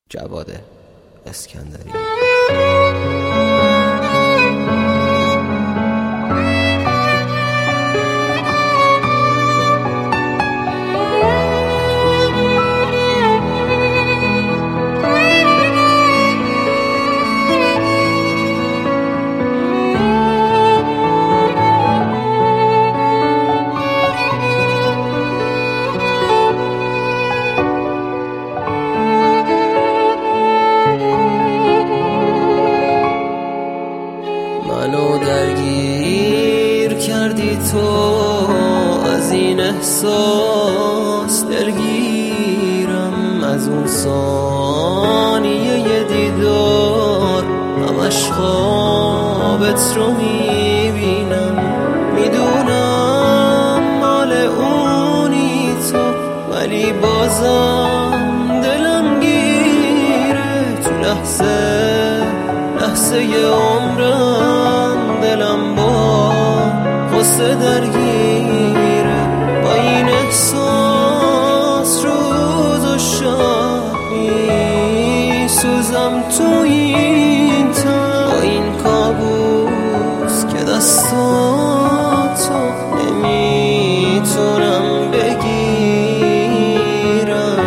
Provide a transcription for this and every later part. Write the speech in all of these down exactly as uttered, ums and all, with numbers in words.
جواد اسکندری. منو درگیر کردی تو، از این احساس دلگیرم، از اون ثانیه دیدار همش خوابت رو میبینم. میدونم مال اونی تو، ولی بازم دلم گیره. تو لحظه لحظه عمرم دلم با غصه درگیره. با این احساس روز و شب میسوزم تو این تن، با این کابوس که دستاتو نمیتونم بگیرم.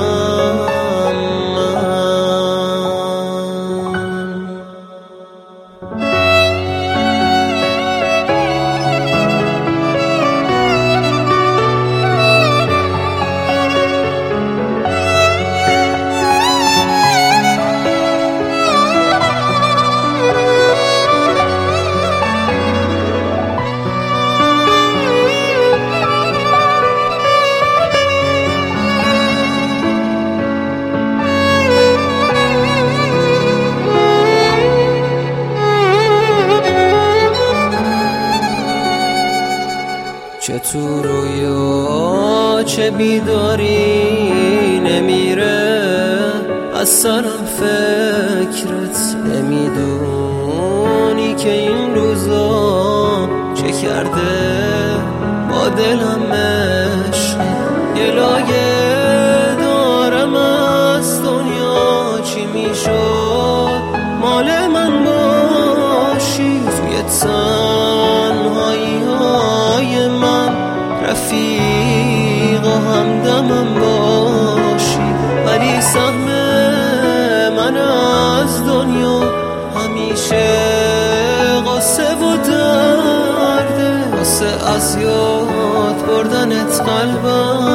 چه تو رویا چه بیداری نمیره از سرم فکرت. نمیدونی که این روزا چه کرده با دلم عشق. یه لایه دارم از دنیا، چی میشد مال من باشی توی تنهایی های من، رفیق و همدمم باشی. ولی سهم من از دنیا همیشه قصه و درده، واسه از یاد بردنت قلبم